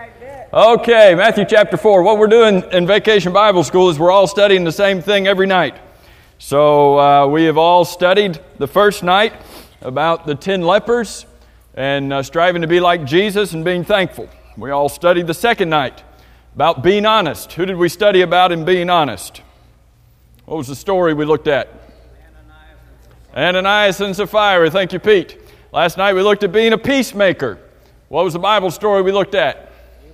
Okay, Matthew chapter 4. What we're doing in Vacation Bible School is we're all studying the same thing every night. So we have all studied the first night about the 10 lepers and striving to be like Jesus and being thankful. We all studied the second night about being honest. Who did we study about in being honest? What was the story we looked at? Ananias and Sapphira. Thank you, Pete. Last night we looked at being a peacemaker. What was the Bible story we looked at?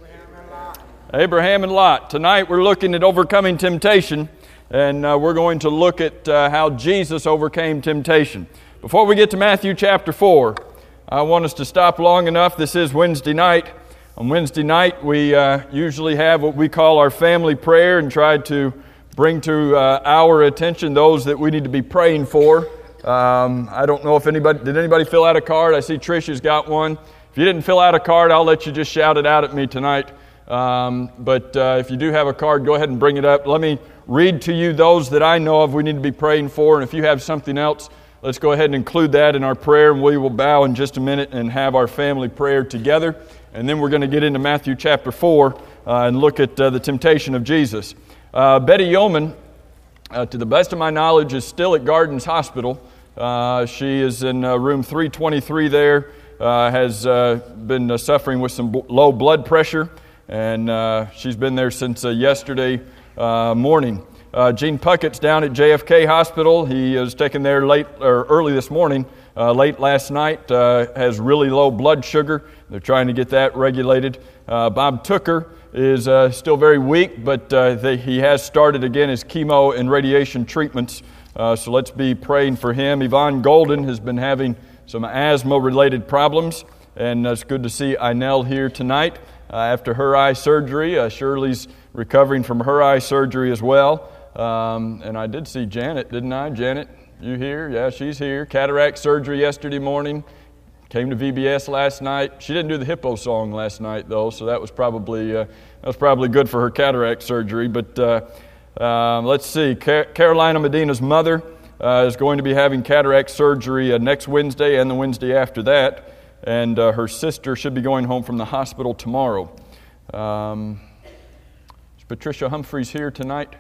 Abraham and Lot. Tonight we're looking at overcoming temptation, and we're going to look at how Jesus overcame temptation. Before we get to Matthew chapter 4, I want us to stop long enough. This is Wednesday night. On Wednesday night we usually have what we call our family prayer and try to bring to our attention those that we need to be praying for. I don't know if did anybody fill out a card? I see Trisha's got one. If you didn't fill out a card, I'll let you just shout it out at me tonight. But if you do have a card, go ahead and bring it up. Let me read to you those that I know of we need to be praying for. And if you have something else, let's go ahead and include that in our prayer. And we will bow in just a minute and have our family prayer together. And then we're going to get into Matthew chapter 4 and look at the temptation of Jesus. Betty Yeoman, to the best of my knowledge, is still at Gardens Hospital. She is in room 323 there, has been suffering with some low blood pressure. And she's been there since yesterday morning. Gene Puckett's down at JFK Hospital. He was taken there early this morning, late last night. Has really low blood sugar. They're trying to get that regulated. Bob Tooker is still very weak, but he has started again his chemo and radiation treatments. So let's be praying for him. Yvonne Golden has been having some asthma-related problems, and it's good to see Inell here tonight. After her eye surgery, Shirley's recovering from her eye surgery as well. And I did see Janet, didn't I? Janet, you here? Yeah, she's here. Cataract surgery yesterday morning. Came to VBS last night. She didn't do the Hippo song last night, though, so that was probably good for her cataract surgery. But let's see. Carolina Medina's mother is going to be having cataract surgery next Wednesday and the Wednesday after that. And her sister should be going home from the hospital tomorrow. Is Patricia Humphreys here tonight?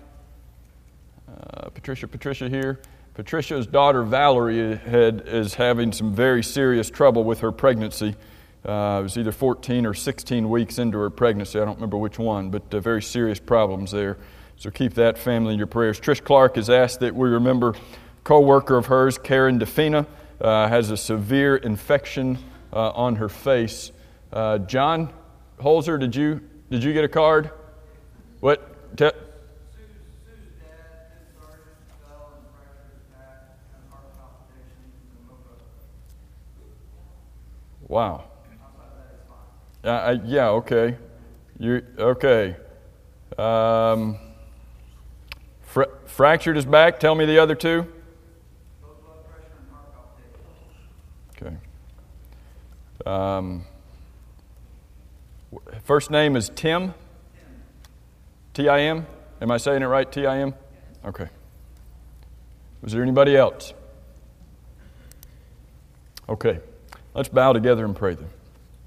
Patricia here. Patricia's daughter Valerie is having some very serious trouble with her pregnancy. It was either 14 or 16 weeks into her pregnancy. I don't remember which one, but very serious problems there. So keep that family in your prayers. Trish Clark has asked that we remember co-worker of hers, Karen DeFina, has a severe infection on her face. John Holzer, did you get a card? What? Sue's dad, his sergeant, fell and fractured his back and heart palpitations. Wow. Outside that is fine. Yeah. Okay. Okay. Fractured his back. Tell me the other two. Low blood pressure and heart palpitations. Okay. First name is Tim? T-I-M? Am I saying it right, T-I-M? Okay. Was there anybody else? Okay. Let's bow together and pray then.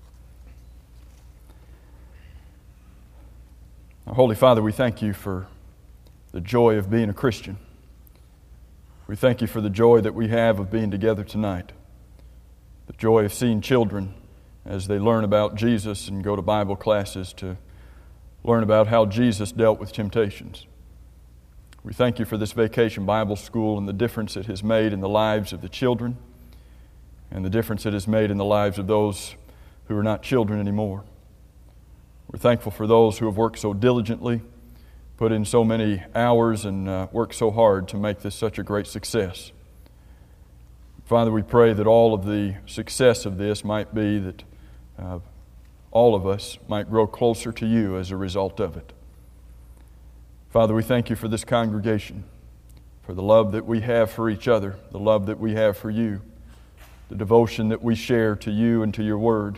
Our Holy Father, we thank you for the joy of being a Christian. We thank you for the joy that we have of being together tonight. The joy of seeing children as they learn about Jesus and go to Bible classes to learn about how Jesus dealt with temptations. We thank you for this Vacation Bible School and the difference it has made in the lives of the children and the difference it has made in the lives of those who are not children anymore. We're thankful for those who have worked so diligently, put in so many hours, and worked so hard to make this such a great success. Father, we pray that all of the success of this might be that all of us might grow closer to you as a result of it. Father, we thank you for this congregation, for the love that we have for each other, the love that we have for you, the devotion that we share to you and to your word,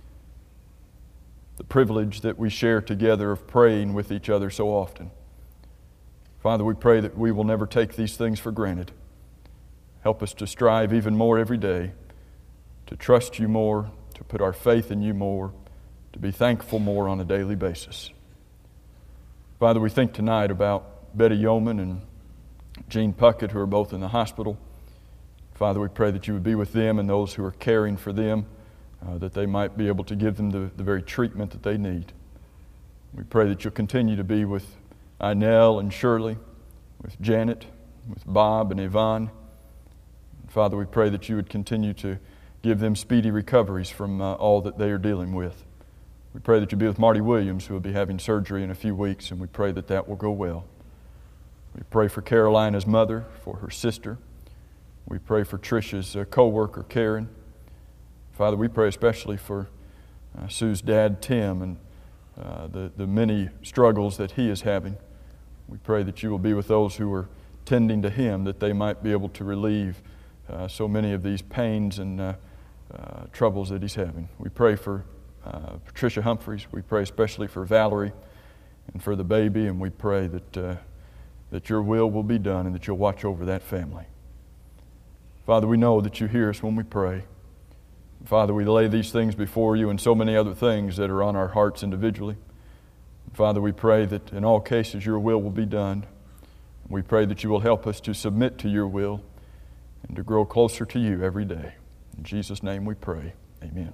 the privilege that we share together of praying with each other so often. Father, we pray that we will never take these things for granted. Help us to strive even more every day, to trust you more, to put our faith in you more, to be thankful more on a daily basis. Father, we think tonight about Betty Yeoman and Gene Puckett, who are both in the hospital. Father, we pray that you would be with them and those who are caring for them, that they might be able to give them the very treatment that they need. We pray that you'll continue to be with Inell and Shirley, with Janet, with Bob and Yvonne. Father, we pray that you would continue to give them speedy recoveries from all that they are dealing with. We pray that you'll be with Marty Williams, who will be having surgery in a few weeks, and we pray that that will go well. We pray for Carolina's mother, for her sister. We pray for Tricia's co-worker, Karen. Father, we pray especially for Sue's dad, Tim, and the many struggles that he is having. We pray that you will be with those who are tending to him, that they might be able to relieve so many of these pains and troubles that he's having. We pray for Patricia Humphreys. We pray especially for Valerie and for the baby, and we pray that your will be done and that you'll watch over that family. Father, we know that you hear us when we pray. Father, we lay these things before you and so many other things that are on our hearts individually. Father, we pray that in all cases your will be done. We pray that you will help us to submit to your will and to grow closer to you every day. In Jesus' name we pray. Amen.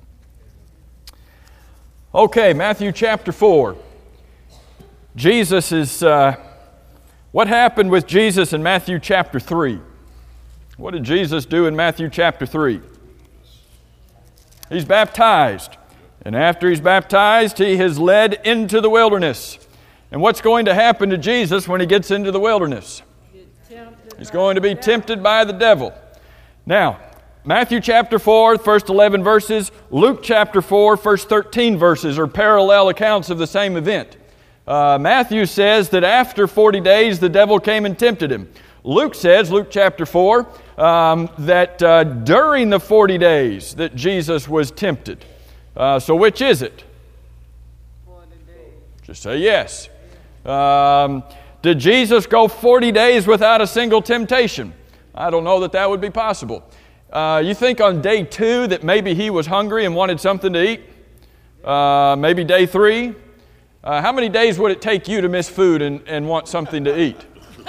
Okay, Matthew chapter 4. Jesus is... what happened with Jesus in Matthew chapter 3? What did Jesus do in Matthew chapter 3? He's baptized. And after he's baptized, he is led into the wilderness. And what's going to happen to Jesus when he gets into the wilderness? He's going to be tempted by the devil. Now, Matthew chapter 4, first 11 verses, Luke chapter 4, first 13 verses are parallel accounts of the same event. Matthew says that after 40 days the devil came and tempted him. Luke says, Luke chapter 4, that during the 40 days that Jesus was tempted. So which is it? 40 days. Just say yes. Did Jesus go 40 days without a single temptation? I don't know that would be possible. You think on day 2 that maybe he was hungry and wanted something to eat? Maybe day 3? How many days would it take you to miss food and want something to eat?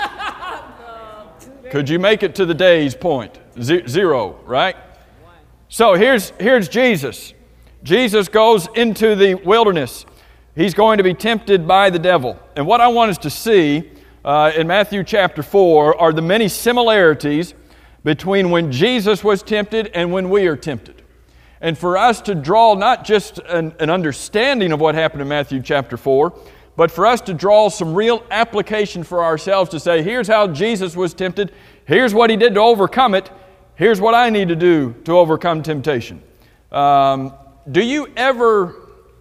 Could you make it to the day's point? 0, right? So here's Jesus. Jesus goes into the wilderness. He's going to be tempted by the devil. And what I want us to see in Matthew chapter 4 are the many similarities between when Jesus was tempted and when we are tempted. And for us to draw not just an understanding of what happened in Matthew chapter 4, but for us to draw some real application for ourselves to say, here's how Jesus was tempted, here's what he did to overcome it, here's what I need to do to overcome temptation. Do you ever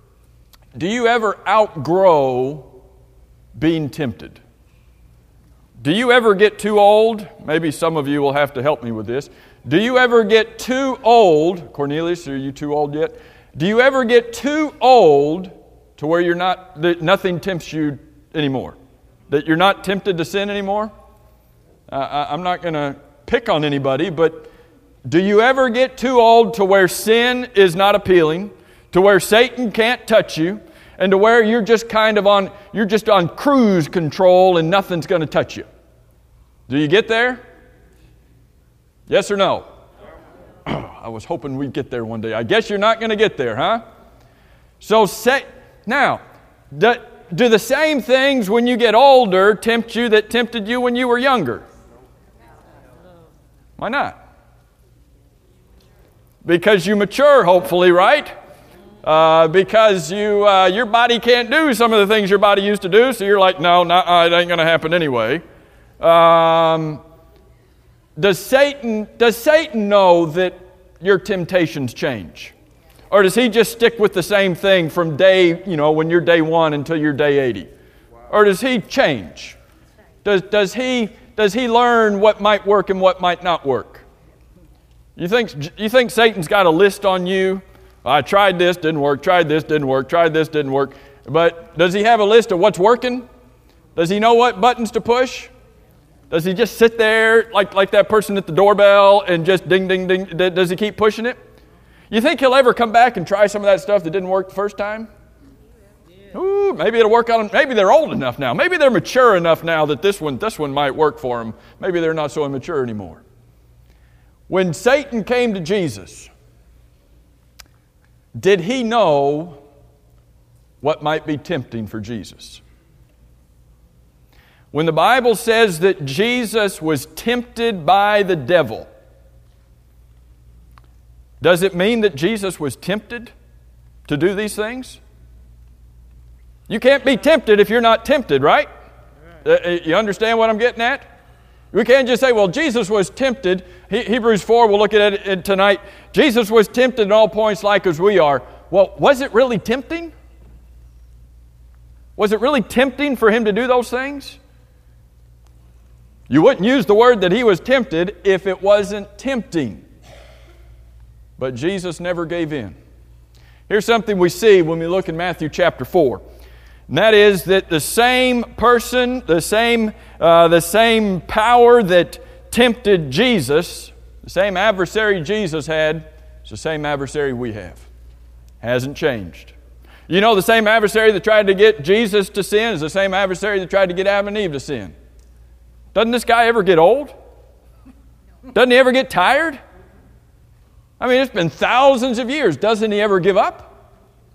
outgrow being tempted? Do you ever get too old? Maybe some of you will have to help me with this. Do you ever get too old? Cornelius, are you too old yet? Do you ever get too old to where that nothing tempts you anymore? That you're not tempted to sin anymore? I'm not going to pick on anybody, but do you ever get too old to where sin is not appealing, to where Satan can't touch you, and to where you're just on cruise control and nothing's going to touch you? Do you get there? Yes or no? I was hoping we'd get there one day. I guess you're not going to get there, huh? So now, do the same things when you get older tempt you that tempted you when you were younger? Why not? Because you mature, hopefully, right? Because your body can't do some of the things your body used to do, so you're like, no, it ain't going to happen anyway. Does Satan know that your temptations change? Or does he just stick with the same thing from when you're day 1 until you're day 80? Or does he change? Does he learn what might work and what might not work? You think Satan's got a list on you? I tried this, didn't work, tried this, didn't work, tried this, didn't work. But does he have a list of what's working? Does he know what buttons to push? Does he just sit there like that person at the doorbell and just ding, ding, ding? Does he keep pushing it? You think he'll ever come back and try some of that stuff that didn't work the first time? Ooh, maybe it'll work on them. Maybe they're old enough now. Maybe they're mature enough now that this one might work for them. Maybe they're not so immature anymore. When Satan came to Jesus, did he know what might be tempting for Jesus? When the Bible says that Jesus was tempted by the devil, does it mean that Jesus was tempted to do these things? You can't be tempted if you're not tempted, right? You understand what I'm getting at? We can't just say, well, Jesus was tempted. Hebrews 4, we'll look at it tonight. Jesus was tempted in all points like as we are. Well, was it really tempting? Was it really tempting for him to do those things? You wouldn't use the word that he was tempted if it wasn't tempting. But Jesus never gave in. Here's something we see when we look in Matthew chapter 4. And that is that the same person, the same power that tempted Jesus, the same adversary Jesus had, is the same adversary we have. Hasn't changed. You know, the same adversary that tried to get Jesus to sin is the same adversary that tried to get Adam and Eve to sin. Doesn't this guy ever get old? Doesn't he ever get tired? I mean, it's been thousands of years. Doesn't he ever give up?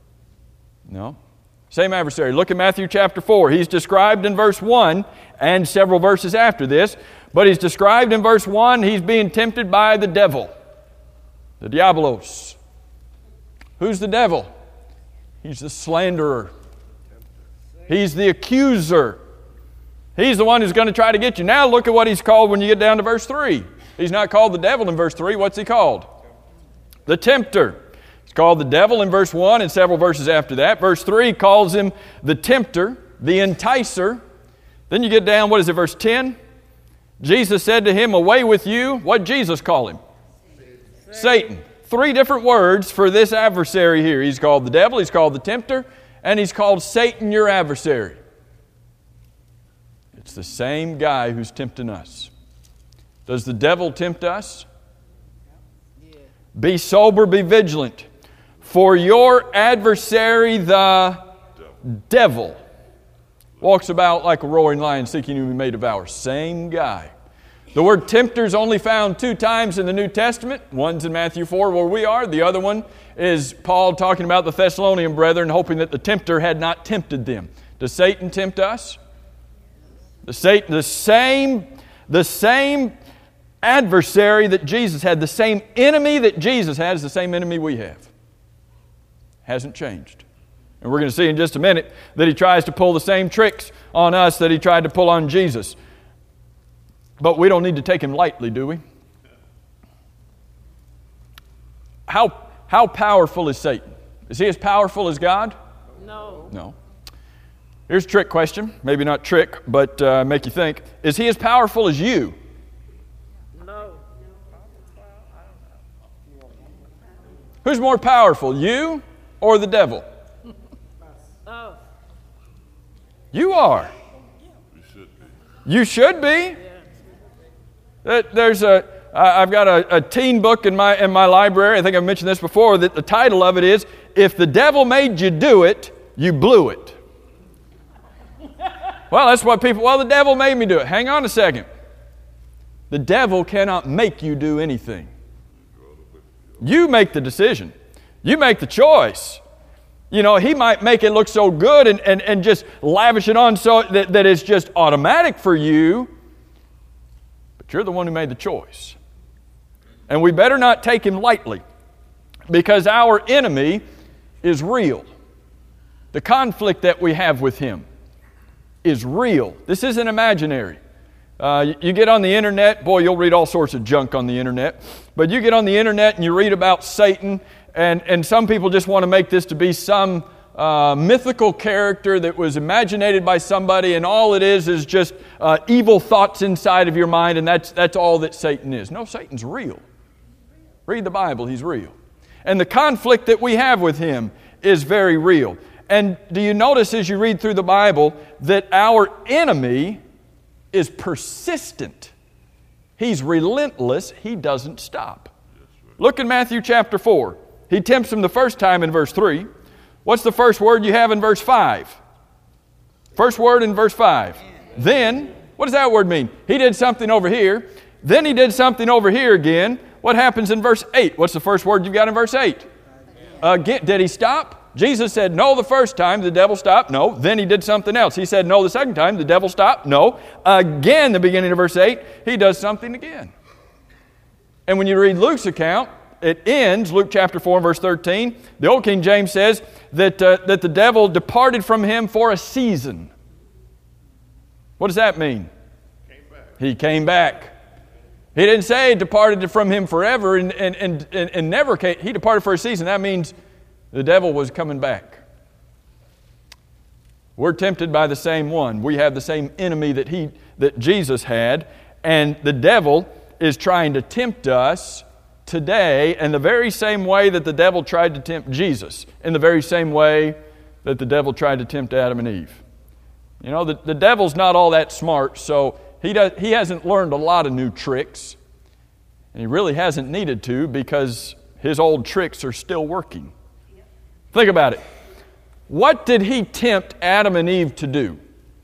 No. Same adversary. Look at Matthew chapter 4. He's described in verse 1 and several verses after this. But he's described in verse 1, he's being tempted by the devil. The diabolos. Who's the devil? He's the slanderer. He's the accuser. He's the one who's going to try to get you. Now look at what he's called when you get down to verse 3. He's not called the devil in verse 3. What's he called? The tempter. He's called the devil in verse 1 and several verses after that. Verse 3 calls him the tempter, the enticer. Then you get down, what is it, verse 10? Jesus said to him, away with you. What did Jesus call him? Satan. 3 different words for this adversary here. He's called the devil, he's called the tempter, and he's called Satan, your adversary. It's the same guy who's tempting us. Does the devil tempt us? Yeah. Be sober, be vigilant. For your adversary, the devil, walks about like a roaring lion seeking whom he may devour. Same guy. The word tempter is only found 2 times in the New Testament. One's in Matthew 4 where we are. The other one is Paul talking about the Thessalonian brethren, hoping that the tempter had not tempted them. Does Satan tempt us? The same adversary that Jesus had, the same enemy that Jesus had is the same enemy we have. Hasn't changed. And we're going to see in just a minute that he tries to pull the same tricks on us that he tried to pull on Jesus. But we don't need to take him lightly, do we? How powerful is Satan? Is he as powerful as God? No. Here's a trick question. Maybe not trick, but make you think. Is he as powerful as you? No. Who's more powerful, you or the devil? Oh. You are. You should be. I've got a teen book in my library. I think I've mentioned this before. That the title of it is, "If the devil made you do it, you blew it." Well, that's what the devil made me do it. Hang on a second. The devil cannot make you do anything. You make the decision. You make the choice. You know, he might make it look so good and just lavish it on so that it's just automatic for you. But you're the one who made the choice. And we better not take him lightly, because our enemy is real. The conflict that we have with him is real. This isn't imaginary. You get on the internet, boy, you'll read all sorts of junk on the internet. But you get on the internet and you read about Satan, and some people just want to make this to be some mythical character that was imaginated by somebody, and all it is just evil thoughts inside of your mind, and that's all that Satan is. No, Satan's real. Read the Bible, he's real. And the conflict that we have with him is very real. And do you notice as you read through the Bible that our enemy is persistent? He's relentless. He doesn't stop. Look in Matthew chapter 4. He tempts him the first time in verse 3. What's the first word you have in verse 5? First word in verse 5. Then, what does that word mean? He did something over here. Then he did something over here again. What happens in verse 8? What's the first word you've got in verse 8? Again, did he stop? Jesus said no the first time, the devil stopped. No. Then he did something else. He said no the second time, the devil stopped. No. Again, the beginning of verse 8, he does something again. And when you read Luke's account, it ends, Luke chapter 4 verse 13, the Old King James says that the devil departed from him for a season. What does that mean? He came back. He didn't say he departed from him forever and never came. He departed for a season. That means the devil was coming back. We're tempted by the same one. We have the same enemy that Jesus had, and the devil is trying to tempt us today in the very same way that the devil tried to tempt Jesus, in the very same way that the devil tried to tempt Adam and Eve. You know, the devil's not all that smart, so he hasn't learned a lot of new tricks. And he really hasn't needed to, because his old tricks are still working. Think about it. What did he tempt Adam and Eve to do?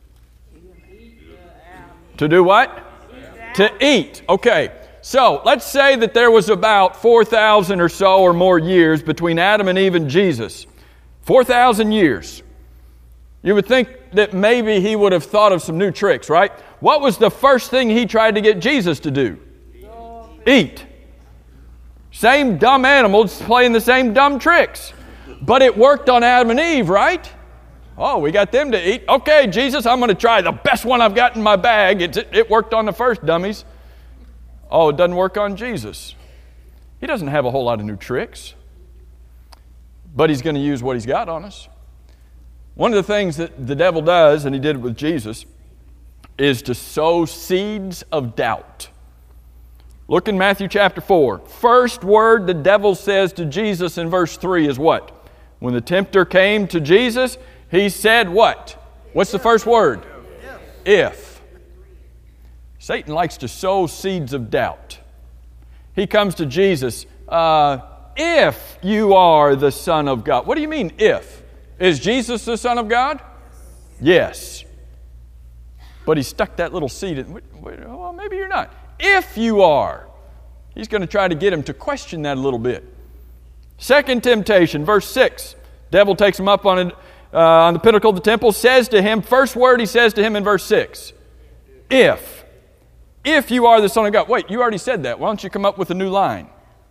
To do what? To eat. Okay. So, let's say that there was about 4,000 or so or more years between Adam and Eve and Jesus. 4,000 years. You would think that maybe he would have thought of some new tricks, right? What was the first thing he tried to get Jesus to do? Eat. Same dumb animals playing the same dumb tricks. But it worked on Adam and Eve, right? Oh, we got them to eat. Okay, Jesus, I'm going to try the best one I've got in my bag. It worked on the first dummies. Oh, it doesn't work on Jesus. He doesn't have a whole lot of new tricks. But he's going to use what he's got on us. One of the things that the devil does, and he did it with Jesus, is to sow seeds of doubt. Look in Matthew chapter 4. First word the devil says to Jesus in verse 3 is what? When the tempter came to Jesus, he said what? What's the first word? If. Satan likes to sow seeds of doubt. He comes to Jesus, if you are the Son of God. What do you mean, if? Is Jesus the Son of God? Yes. But he stuck that little seed in. Well, maybe you're not. If you are. He's going to try to get him to question that a little bit. Second temptation, verse 6. Devil takes him up on the pinnacle of the temple, says to him, first word he says to him in verse 6. If you are the Son of God. Wait, you already said that. Why don't you come up with a new line?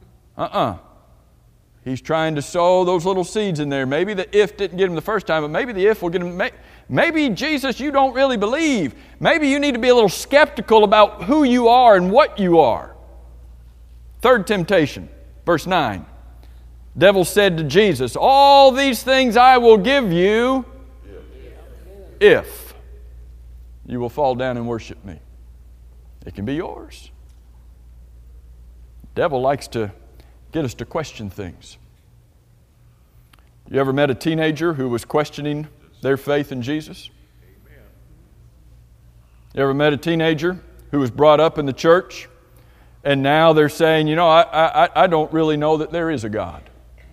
He's trying to sow those little seeds in there. Maybe the if didn't get him the first time, but maybe the if will get him. Maybe, Jesus, you don't really believe. Maybe you need to be a little skeptical about who you are and what you are. Third temptation, verse 9. Devil said to Jesus, all these things I will give you if you will fall down and worship me. It can be yours. The devil likes to get us to question things. You ever met a teenager who was questioning their faith in Jesus? You ever met a teenager who was brought up in the church and now they're saying, you know, I don't really know that there is a God.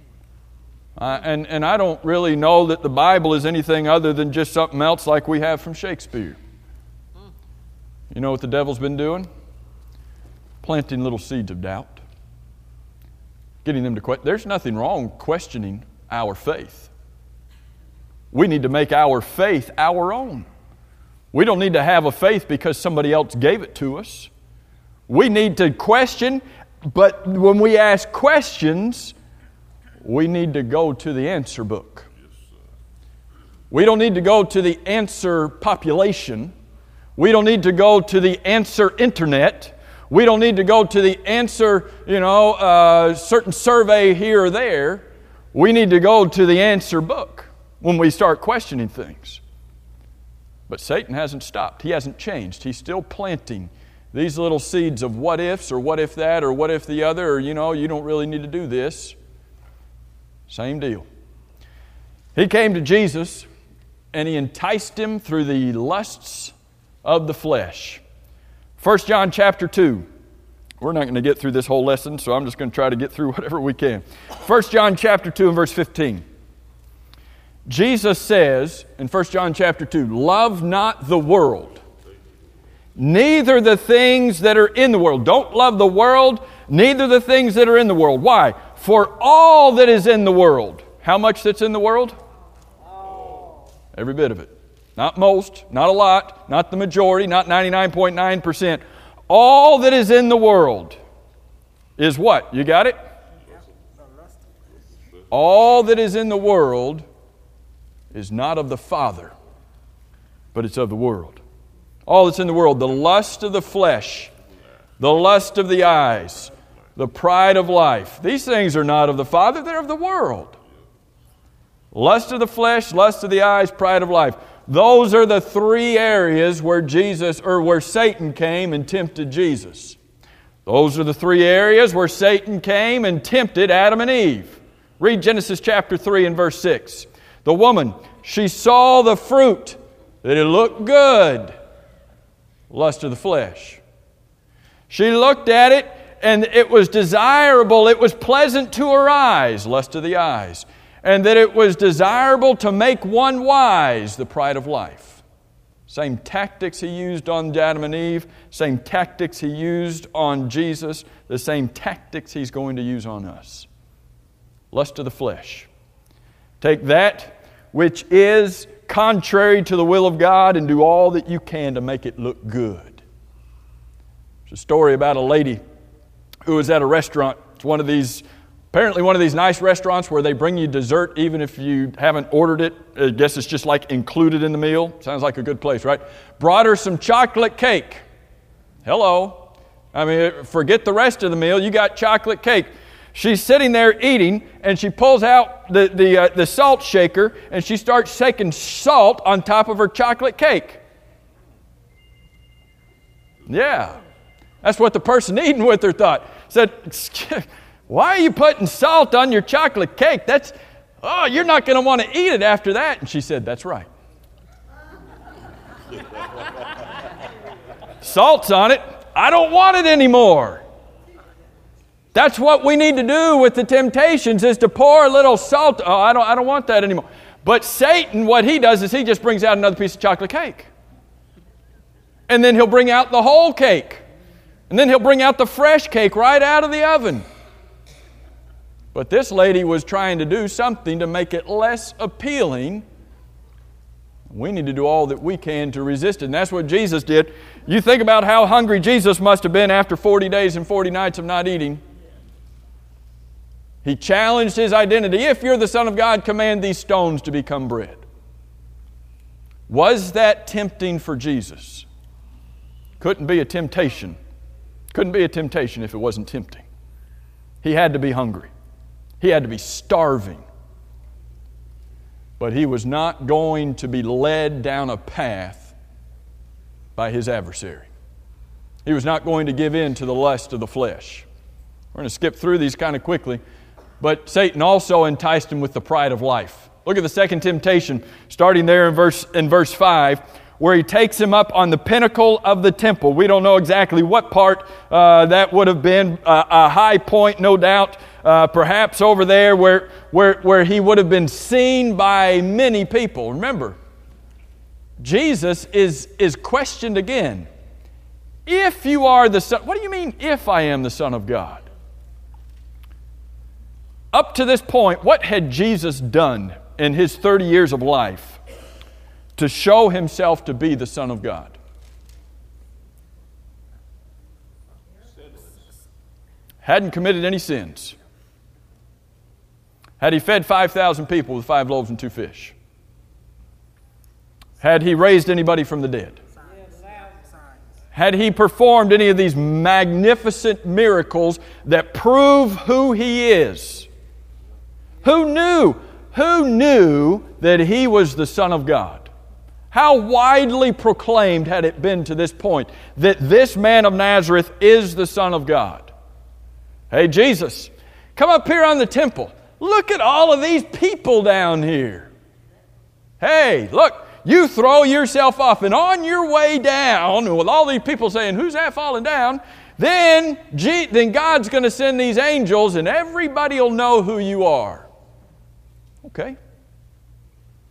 And I don't really know that the Bible is anything other than just something else like we have from Shakespeare. You know what the devil's been doing? Planting little seeds of doubt. Getting them to question. There's nothing wrong questioning our faith. We need to make our faith our own. We don't need to have a faith because somebody else gave it to us. We need to question, but when we ask questions, we need to go to the answer book. We don't need to go to the answer population. We don't need to go to the answer internet. We don't need to go to the answer, certain survey here or there. We need to go to the answer book when we start questioning things. But Satan hasn't stopped. He hasn't changed. He's still planting these little seeds of what ifs or what if that or what if the other or, you don't really need to do this. Same deal. He came to Jesus and he enticed him through the lusts of the flesh. 1 John chapter 2. We're not going to get through this whole lesson, so I'm just going to try to get through whatever we can. 1 John chapter 2 and verse 15. Jesus says in 1 John chapter 2, love not the world, neither the things that are in the world. Don't love the world, neither the things that are in the world. Why? For all that is in the world. How much that's in the world? Every bit of it. Not most, not a lot, not the majority, not 99.9%. All that is in the world is what? You got it? All that is in the world is not of the Father, but it's of the world. All that's in the world, the lust of the flesh, the lust of the eyes, the pride of life. These things are not of the Father, they're of the world. Lust of the flesh, lust of the eyes, pride of life. Those are the three areas where Satan came and tempted Jesus. Those are the three areas where Satan came and tempted Adam and Eve. Read Genesis chapter 3 and verse 6. The woman, she saw the fruit, that it looked good. Lust of the flesh. She looked at it, and it was desirable, it was pleasant to her eyes. Lust of the eyes. And that it was desirable to make one wise, the pride of life. Same tactics he used on Adam and Eve, same tactics he used on Jesus, the same tactics he's going to use on us. Lust of the flesh. Take that which is contrary to the will of God and do all that you can to make it look good. There's a story about a lady who was at a restaurant. It's apparently one of these nice restaurants where they bring you dessert even if you haven't ordered it. I guess it's just like included in the meal. Sounds like a good place, right? Brought her some chocolate cake. Hello. I mean, forget the rest of the meal. You got chocolate cake. She's sitting there eating, and she pulls out the salt shaker, and she starts shaking salt on top of her chocolate cake. Yeah. That's what the person eating with her thought. Said, why are you putting salt on your chocolate cake? You're not going to want to eat it after that. And she said, that's right. Salt's on it. I don't want it anymore. That's what we need to do with the temptations, is to pour a little salt. Oh, I don't want that anymore. But Satan, what he does is he just brings out another piece of chocolate cake. And then he'll bring out the whole cake. And then he'll bring out the fresh cake right out of the oven. But this lady was trying to do something to make it less appealing. We need to do all that we can to resist it. And that's what Jesus did. You think about how hungry Jesus must have been after 40 days and 40 nights of not eating. He challenged his identity. If you're the Son of God, command these stones to become bread. Was that tempting for Jesus? Couldn't be a temptation. Couldn't be a temptation if it wasn't tempting. He had to be hungry. He had to be starving. But he was not going to be led down a path by his adversary. He was not going to give in to the lust of the flesh. We're going to skip through these kind of quickly. But Satan also enticed him with the pride of life. Look at the second temptation, starting there in verse 5, where he takes him up on the pinnacle of the temple. We don't know exactly what part that would have been, a high point, no doubt, perhaps over there where he would have been seen by many people. Remember, Jesus is questioned again. If you are the Son, what do you mean, if I am the Son of God? Up to this point, what had Jesus done in his 30 years of life to show himself to be the Son of God? Hadn't committed any sins. Had he fed 5,000 people with 5 loaves and 2 fish? Had he raised anybody from the dead? Had he performed any of these magnificent miracles that prove who he is? Who knew that he was the Son of God? How widely proclaimed had it been to this point that this man of Nazareth is the Son of God? Hey, Jesus, come up here on the temple. Look at all of these people down here. Hey, look, you throw yourself off, and on your way down, with all these people saying, who's that falling down? Then God's going to send these angels, and everybody will know who you are. Okay.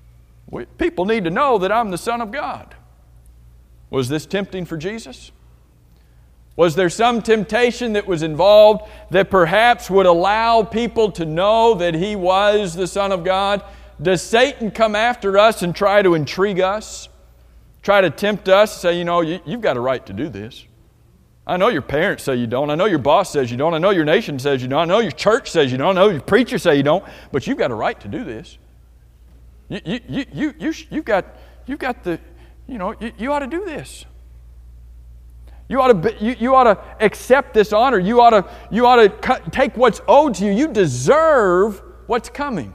People need to know that I'm the Son of God. Was this tempting for Jesus? Was there some temptation that was involved that perhaps would allow people to know that He was the Son of God? Does Satan come after us and try to intrigue us? Try to tempt us, say, you've got a right to do this. I know your parents say you don't. I know your boss says you don't. I know your nation says you don't. I know your church says you don't. I know your preacher say you don't. But you've got a right to do this. You've got the, you ought to do this. You ought to accept this honor. You ought to take what's owed to you. You deserve what's coming.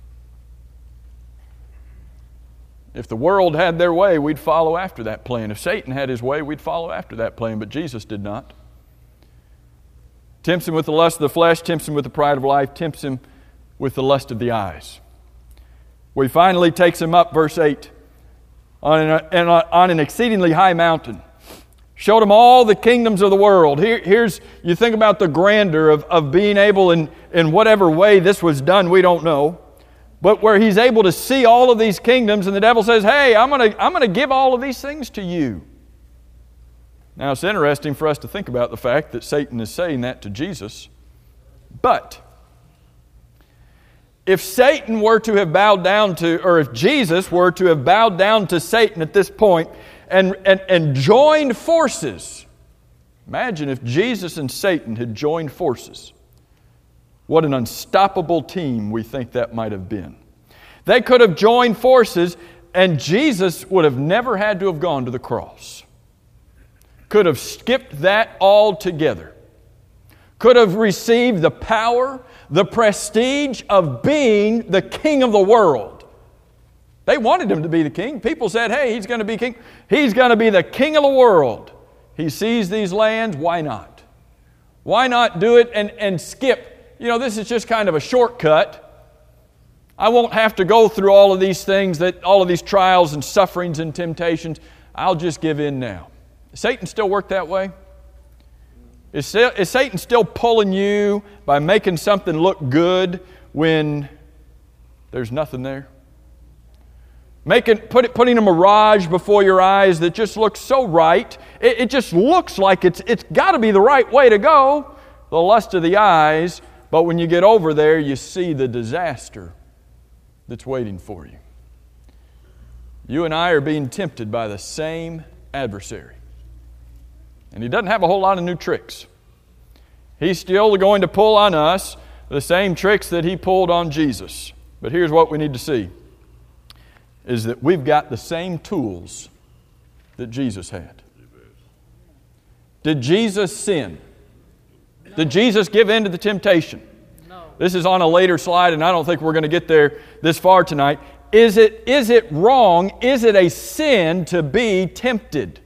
If the world had their way, we'd follow after that plan. If Satan had his way, we'd follow after that plan. But Jesus did not. Tempts him with the lust of the flesh, tempts him with the pride of life, tempts him with the lust of the eyes. Where he finally takes him up, verse 8, on an exceedingly high mountain. Showed him all the kingdoms of the world. Here's, you think about the grandeur of being able, in whatever way this was done, we don't know. But where he's able to see all of these kingdoms, and the devil says, hey, I'm going to give all of these things to you. Now, it's interesting for us to think about the fact that Satan is saying that to Jesus. But if Satan were to have bowed down to, or if Jesus were to have bowed down to Satan at this point and joined forces, imagine if Jesus and Satan had joined forces. What an unstoppable team we think that might have been. They could have joined forces, and Jesus would have never had to have gone to the cross. Could have skipped that altogether. Could have received the power, the prestige of being the king of the world. They wanted him to be the king. People said, hey, he's going to be king. He's going to be the king of the world. He sees these lands. Why not? Why not do it and skip? This is just kind of a shortcut. I won't have to go through all of these things, all of these trials and sufferings and temptations. I'll just give in now. Does Satan still work that way? Is Satan still pulling you by making something look good when there's nothing there? Putting a mirage before your eyes that just looks so right. It just looks like it's got to be the right way to go. The lust of the eyes. But when you get over there, you see the disaster that's waiting for you. You and I are being tempted by the same adversary. And he doesn't have a whole lot of new tricks. He's still going to pull on us the same tricks that he pulled on Jesus. But here's what we need to see, is that we've got the same tools that Jesus had. Did Jesus sin? Did Jesus give in to the temptation? No. This is on a later slide, and I don't think we're going to get there this far tonight. Is it wrong? Is it a sin to be tempted?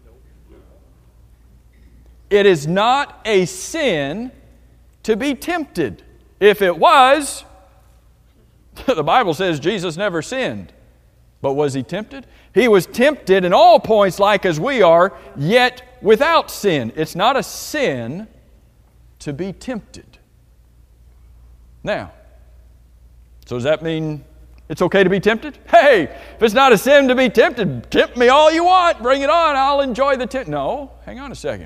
It is not a sin to be tempted. If it was, the Bible says Jesus never sinned. But was he tempted? He was tempted in all points like as we are, yet without sin. It's not a sin to be tempted. Now, so does that mean it's okay to be tempted? Hey, if it's not a sin to be tempted, tempt me all you want. Bring it on. I'll enjoy the tempt. No, hang on a second.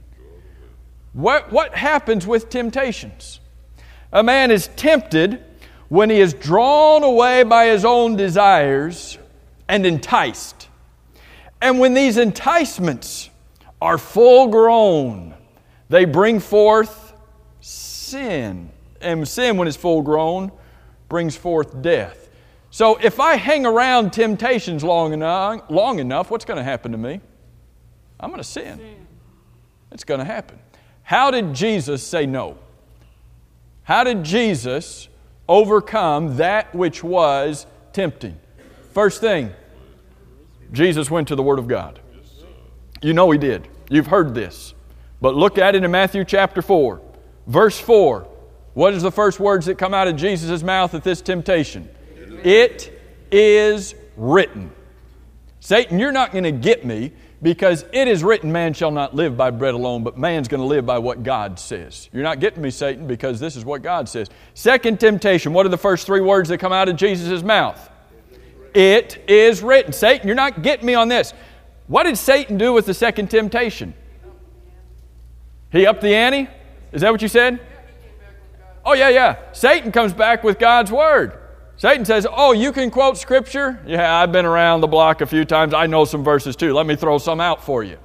What happens with temptations? A man is tempted when he is drawn away by his own desires and enticed. And when these enticements are full grown, they bring forth sin. And sin, when it's full grown, brings forth death. So if I hang around temptations long enough, what's going to happen to me? I'm going to sin. It's going to happen. How did Jesus say no? How did Jesus overcome that which was tempting? First thing, Jesus went to the Word of God. You know He did. You've heard this. But look at it in Matthew chapter 4. Verse 4. What is the first words that come out of Jesus' mouth at this temptation? It is written. Satan, you're not going to get me, because it is written, man shall not live by bread alone, but man's going to live by what God says. You're not getting me, Satan, because this is what God says. Second temptation, what are the first three words that come out of Jesus' mouth? It is written. Satan, you're not getting me on this. What did Satan do with the second temptation? He upped the ante? Is that what you said? Oh, yeah. Satan comes back with God's Word. Satan says, oh, you can quote Scripture? Yeah, I've been around the block a few times. I know some verses too. Let me throw some out for you.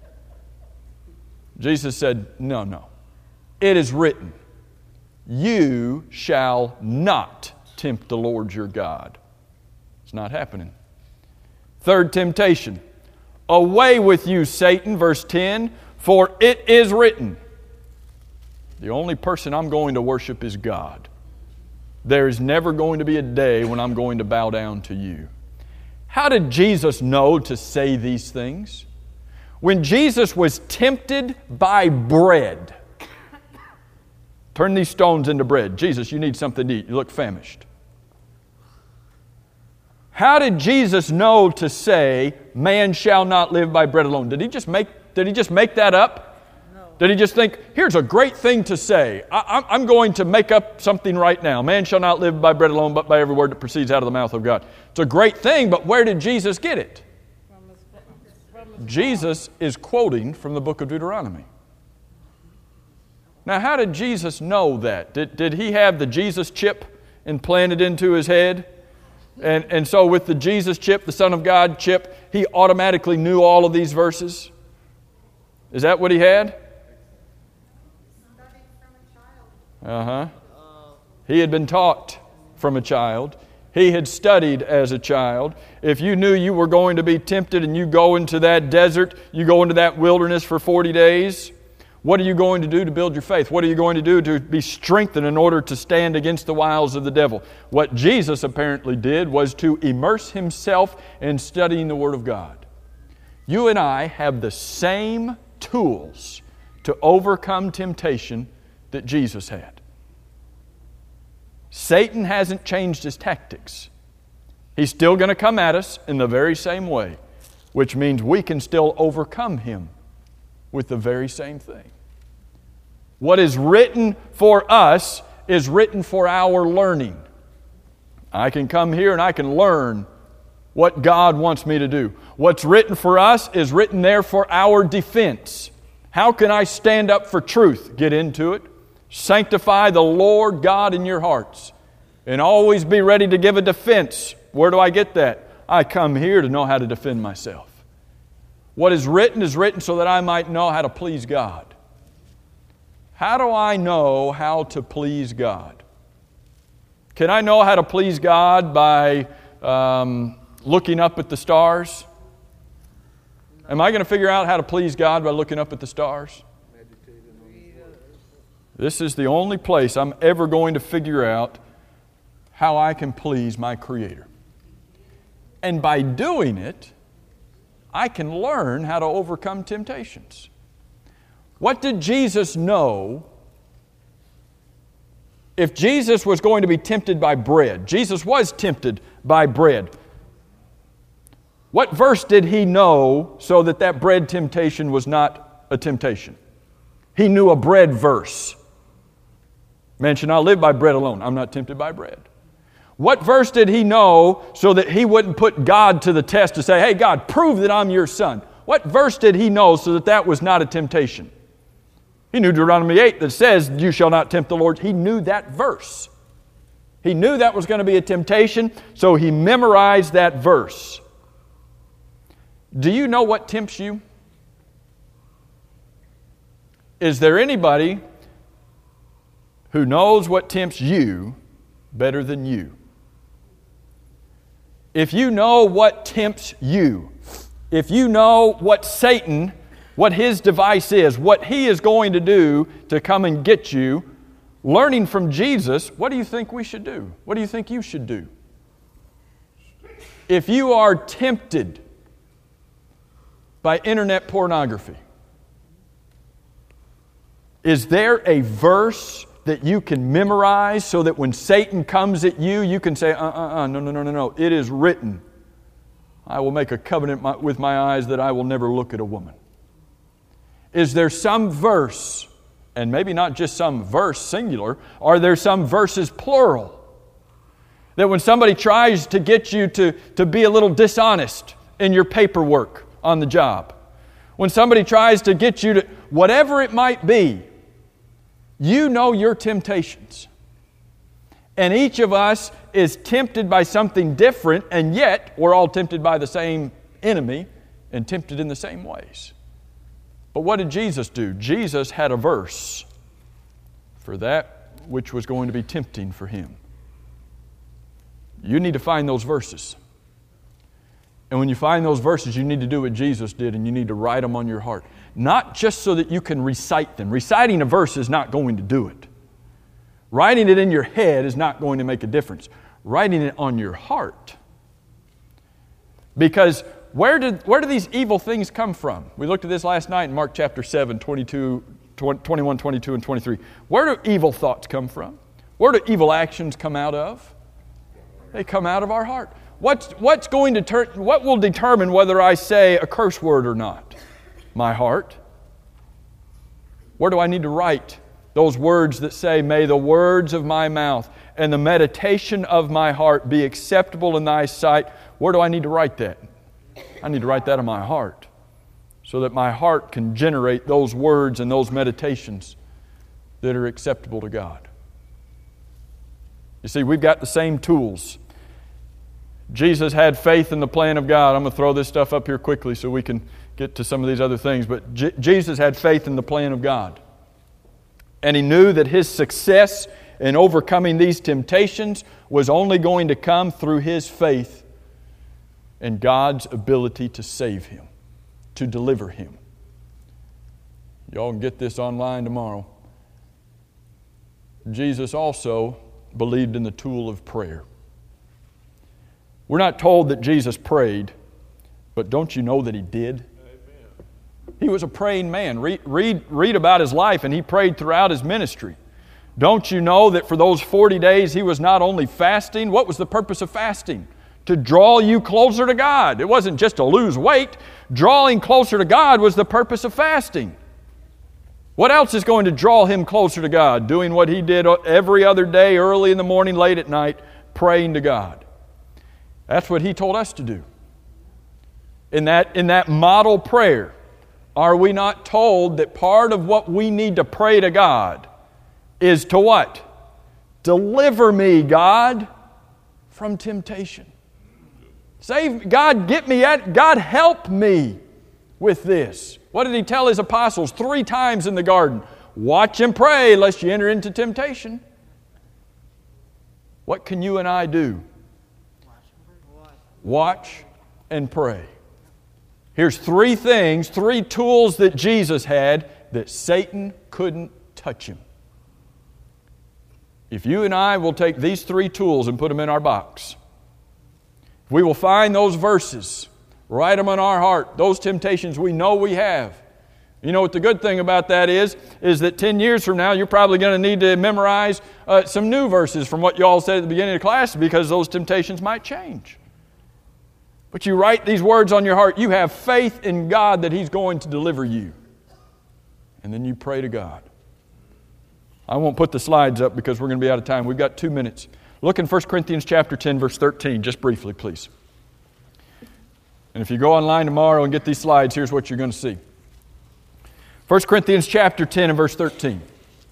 Jesus said, no. It is written, you shall not tempt the Lord your God. It's not happening. Third temptation. Away with you, Satan, verse 10, for it is written. The only person I'm going to worship is God. There is never going to be a day when I'm going to bow down to you. How did Jesus know to say these things? When Jesus was tempted by bread. Turn these stones into bread. Jesus, you need something to eat. You look famished. How did Jesus know to say, man shall not live by bread alone? Did he just make that up? Did he just think, here's a great thing to say. I'm going to make up something right now. Man shall not live by bread alone, but by every word that proceeds out of the mouth of God. It's a great thing, but where did Jesus get it? Jesus is quoting from the book of Deuteronomy. Now, how did Jesus know that? Did he have the Jesus chip implanted into his head? And so with the Jesus chip, the Son of God chip, he automatically knew all of these verses? Is that what he had? He had been taught from a child. He had studied as a child. If you knew you were going to be tempted and you go into that desert, you go into that wilderness for 40 days, what are you going to do to build your faith? What are you going to do to be strengthened in order to stand against the wiles of the devil? What Jesus apparently did was to immerse himself in studying the Word of God. You and I have the same tools to overcome temptation that Jesus had. Satan hasn't changed his tactics. He's still going to come at us in the very same way, which means we can still overcome him with the very same thing. What is written for us is written for our learning. I can come here and I can learn what God wants me to do. What's written for us is written there for our defense. How can I stand up for truth? Get into it. Sanctify the Lord God in your hearts. And always be ready to give a defense. Where do I get that? I come here to know how to defend myself. What is written so that I might know how to please God. How do I know how to please God? Can I know how to please God by looking up at the stars? Am I going to figure out how to please God by looking up at the stars? This is the only place I'm ever going to figure out how I can please my Creator. And by doing it, I can learn how to overcome temptations. What did Jesus know? If Jesus was going to be tempted by bread, Jesus was tempted by bread. What verse did he know so that bread temptation was not a temptation? He knew a bread verse. Man shall not live by bread alone. I'm not tempted by bread. What verse did he know so that he wouldn't put God to the test to say, hey, God, prove that I'm your son? What verse did he know so that was not a temptation? He knew Deuteronomy 8 that says, you shall not tempt the Lord. He knew that verse. He knew that was going to be a temptation, so he memorized that verse. Do you know what tempts you? Is there anybody who knows what tempts you better than you? If you know what tempts you, if you know what Satan, what his device is, what he is going to do to come and get you, learning from Jesus, what do you think we should do? What do you think you should do? If you are tempted by internet pornography, is there a verse that you can memorize so that when Satan comes at you, you can say, no. It is written, I will make a covenant with my eyes that I will never look at a woman. Is there some verse, and maybe not just some verse singular, are there some verses plural, That when somebody tries to get you to be a little dishonest in your paperwork on the job, when somebody tries to get you to, whatever it might be, you know your temptations. And each of us is tempted by something different, and yet we're all tempted by the same enemy and tempted in the same ways. But what did Jesus do? Jesus had a verse for that which was going to be tempting for Him. You need to find those verses. And when you find those verses, you need to do what Jesus did, and you need to write them on your heart. Not just so that you can recite them. Reciting a verse is not going to do it. Writing it in your head is not going to make a difference. Writing it on your heart. Because where do these evil things come from? We looked at this last night in Mark chapter 7, 21, 22, and 23. Where do evil thoughts come from? Where do evil actions come out of? They come out of our heart. What will determine whether I say a curse word or not? My heart. Where do I need to write those words that say, may the words of my mouth and the meditation of my heart be acceptable in thy sight? Where do I need to write that? I need to write that in my heart so that my heart can generate those words and those meditations that are acceptable to God. You see, we've got the same tools. Jesus had faith in the plan of God. I'm going to throw this stuff up here quickly so we can get to some of these other things. But Jesus had faith in the plan of God. And He knew that His success in overcoming these temptations was only going to come through His faith in God's ability to save Him, to deliver Him. Y'all can get this online tomorrow. Jesus also believed in the tool of prayer. We're not told that Jesus prayed, but don't you know that He did? He was a praying man. Read about His life, and He prayed throughout His ministry. Don't you know that for those 40 days He was not only fasting? What was the purpose of fasting? To draw you closer to God. It wasn't just to lose weight. Drawing closer to God was the purpose of fasting. What else is going to draw Him closer to God? Doing what He did every other day, early in the morning, late at night, praying to God. That's what He told us to do. In that model prayer, are we not told that part of what we need to pray to God is to what? Deliver me, God, from temptation. Save, God, God, help me with this. What did He tell His apostles 3 times in the garden? Watch and pray lest you enter into temptation. What can you and I do? Watch and pray. Here's 3 things, 3 tools that Jesus had that Satan couldn't touch Him. If you and I will take these 3 tools and put them in our box, we will find those verses, write them on our heart, those temptations we know we have. You know what the good thing about that is that 10 years from now, you're probably going to need to memorize some new verses from what you all said at the beginning of class because those temptations might change. But you write these words on your heart. You have faith in God that He's going to deliver you. And then you pray to God. I won't put the slides up because we're going to be out of time. We've got 2 minutes. Look in 1 Corinthians chapter 10, verse 13, just briefly, please. And if you go online tomorrow and get these slides, here's what you're going to see. 1 Corinthians chapter 10 and verse 13.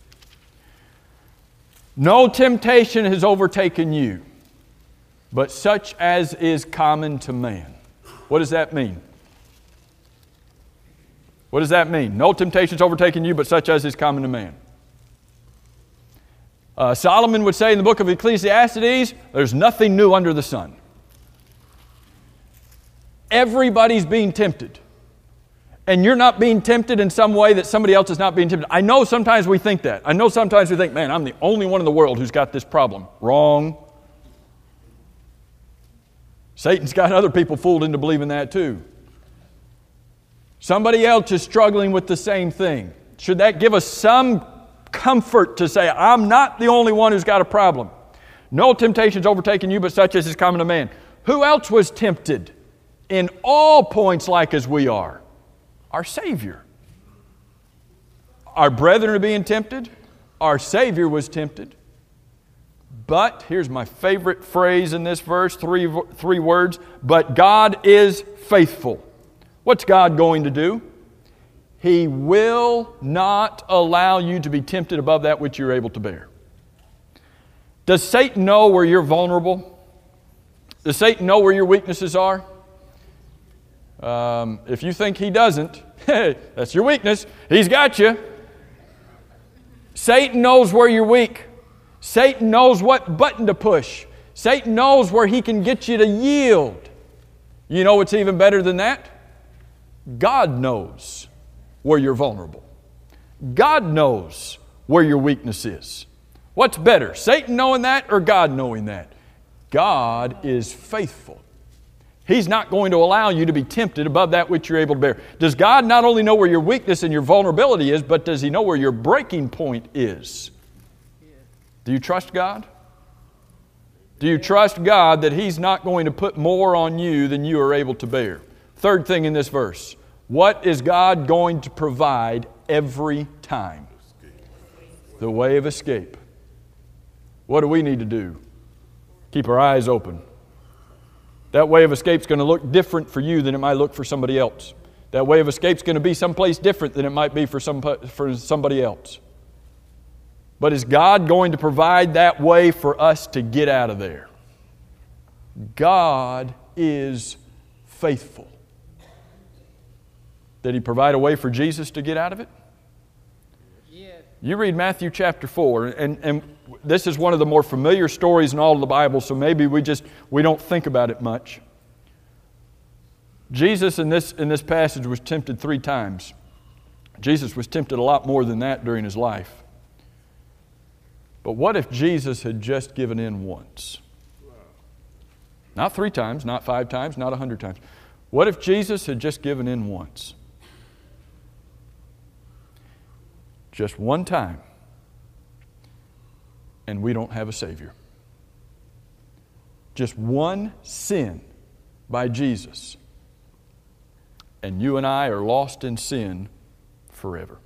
No temptation has overtaken you, but such as is common to man. What does that mean? What does that mean? No temptation has overtaken you, but such as is common to man. Solomon would say in the book of Ecclesiastes, there's nothing new under the sun. Everybody's being tempted. And you're not being tempted in some way that somebody else is not being tempted. I know sometimes we think that. I know sometimes we think, man, I'm the only one in the world who's got this problem. Wrong. Satan's got other people fooled into believing that too. Somebody else is struggling with the same thing. Should that give us some comfort to say, I'm not the only one who's got a problem? No temptation's overtaken you, but such as is common to man. Who else was tempted in all points like as we are? Our Savior. Our brethren are being tempted. Our Savior was tempted. But, here's my favorite phrase in this verse, three words, but God is faithful. What's God going to do? He will not allow you to be tempted above that which you're able to bear. Does Satan know where you're vulnerable? Does Satan know where your weaknesses are? If you think he doesn't, that's your weakness. He's got you. Satan knows where you're weak. Satan knows what button to push. Satan knows where he can get you to yield. You know what's even better than that? God knows where you're vulnerable. God knows where your weakness is. What's better, Satan knowing that or God knowing that? God is faithful. He's not going to allow you to be tempted above that which you're able to bear. Does God not only know where your weakness and your vulnerability is, but does He know where your breaking point is? Do you trust God? Do you trust God that He's not going to put more on you than you are able to bear? Third thing in this verse, what is God going to provide every time? The way of escape. What do we need to do? Keep our eyes open. That way of escape is going to look different for you than it might look for somebody else. That way of escape is going to be someplace different than it might be for somebody else. But is God going to provide that way for us to get out of there? God is faithful. Did He provide a way for Jesus to get out of it? Yes. You read Matthew chapter 4, and this is one of the more familiar stories in all of the Bible, so maybe we don't think about it much. Jesus in this passage was tempted 3 times. Jesus was tempted a lot more than that during His life. But what if Jesus had just given in once? Not 3 times, not 5 times, not 100 times. What if Jesus had just given in once? Just one time. And we don't have a Savior. Just one sin by Jesus. And you and I are lost in sin forever.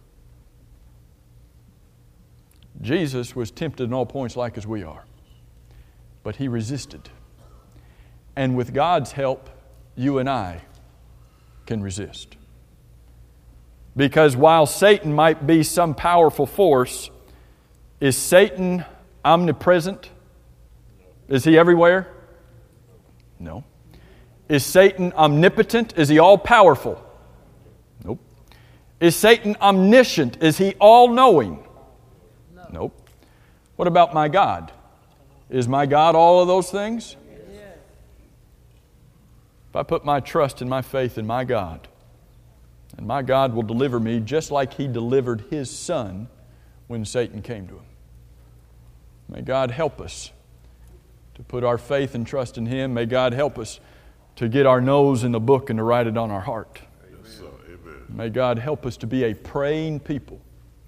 Jesus was tempted in all points like as we are. But He resisted. And with God's help, you and I can resist. Because while Satan might be some powerful force, is Satan omnipresent? Is he everywhere? No. Is Satan omnipotent? Is he all-powerful? Nope. Is Satan omniscient? Is he all-knowing? Nope. What about my God? Is my God all of those things? Yes. If I put my trust and my faith in my God, and my God will deliver me just like He delivered His Son when Satan came to him. May God help us to put our faith and trust in Him. May God help us to get our nose in the book and to write it on our heart. Yes, sir. Amen. May God help us to be a praying people.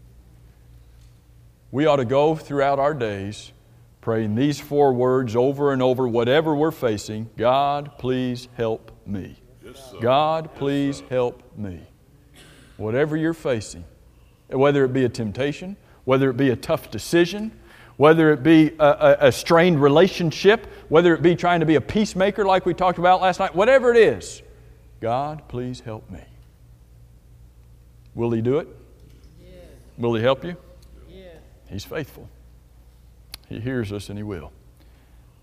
We ought to go throughout our days praying these 4 words over and over, whatever we're facing. God, please help me. Yes, sir. God, please help me. Whatever you're facing, whether it be a temptation, whether it be a tough decision, whether it be a strained relationship, whether it be trying to be a peacemaker like we talked about last night, whatever it is, God, please help me. Will He do it? Yes. Will He help you? Yes. He's faithful. He hears us and He will.